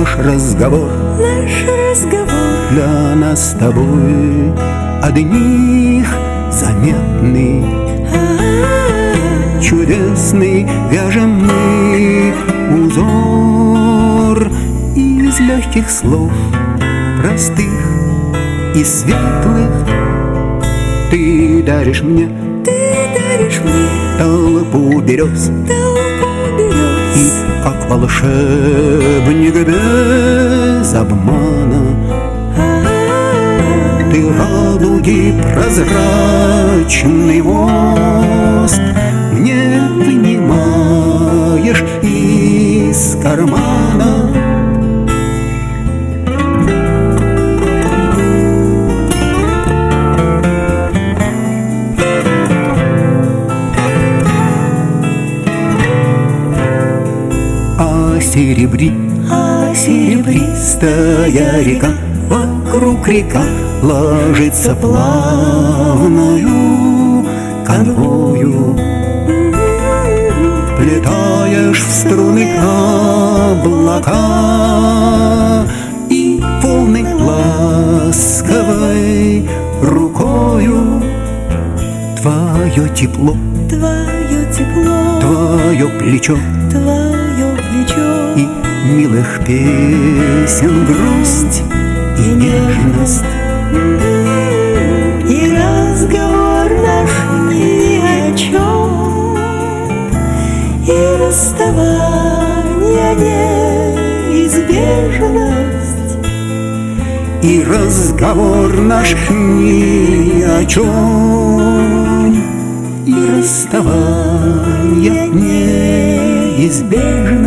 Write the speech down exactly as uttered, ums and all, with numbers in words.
Наш разговор, наш разговор для нас с тобой одних заметный, чудесный, вяжем мы узор из легких слов, простых и светлых. Ты даришь мне, ты даришь мне толпу берез, толпу берез, и как волшебник без обмана ты радуги прозрачный мост мне вынимаешь из кармана. А серебри, а серебристая река, вокруг река ложится плавною канвою. Плетаешь в струны облака, и волны ласковой рукою твое тепло, твое тепло, твое плечо, твое плечо, и милых песен грусть и нежность, и разговор наш ни о чем, и расставание неизбежность, и разговор наш ни о чем, и расставание неизбежно.